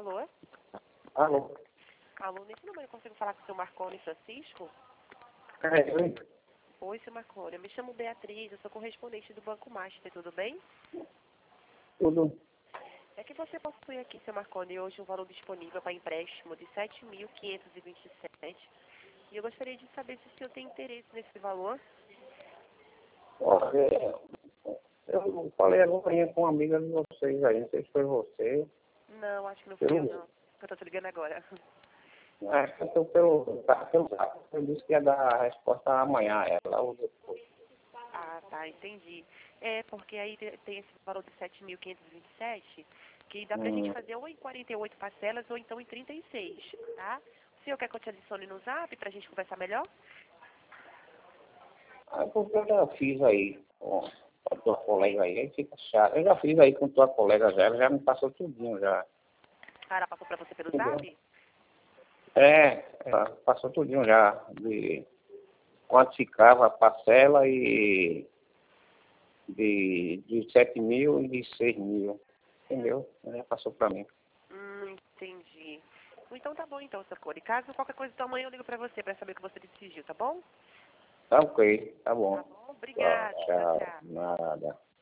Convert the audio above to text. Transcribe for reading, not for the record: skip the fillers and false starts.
Alô? Alô? Alô, nesse número eu consigo falar com o seu Marconi Francisco? Oi? Oi, seu Marconi. Eu me chamo Beatriz, eu sou correspondente do Banco Master, tudo bem? Tudo. É que você possui aqui, seu Marconi, hoje um valor disponível para empréstimo de 7.527. E eu gostaria de saber se o senhor tem interesse nesse valor. Olha, eu falei agora com uma amiga de vocês aí, não sei se foi você. Não, acho que não fui eu, não. Eu tô te ligando agora. Acho que eu estou pelo zap. Eu disse que ia dar a resposta amanhã, ela ou depois. Ah, tá, entendi. É, porque aí tem esse valor de 7.527, que dá pra gente fazer ou em 48 parcelas ou então em 36, tá? O senhor quer que eu te adicione no zap pra gente conversar melhor? Porque eu já fiz aí com a tua colega aí fica chato. Eu já fiz aí com tua colega já, ela já me passou tudinho já. Ah, ela passou pra você pelo Entendeu? zap? Ela passou tudinho já, de quanto ficava a parcela e de 7 mil e de 6 mil. Entendeu? Ela passou para mim. Entendi. Então tá bom então, Socorro. Caso qualquer coisa do amanhã eu ligo pra você pra saber o que você decidiu, tá bom? Tá ok, tá bom. Tá bom? Tá, Obrigada. Tchau, tchau, tchau. nada.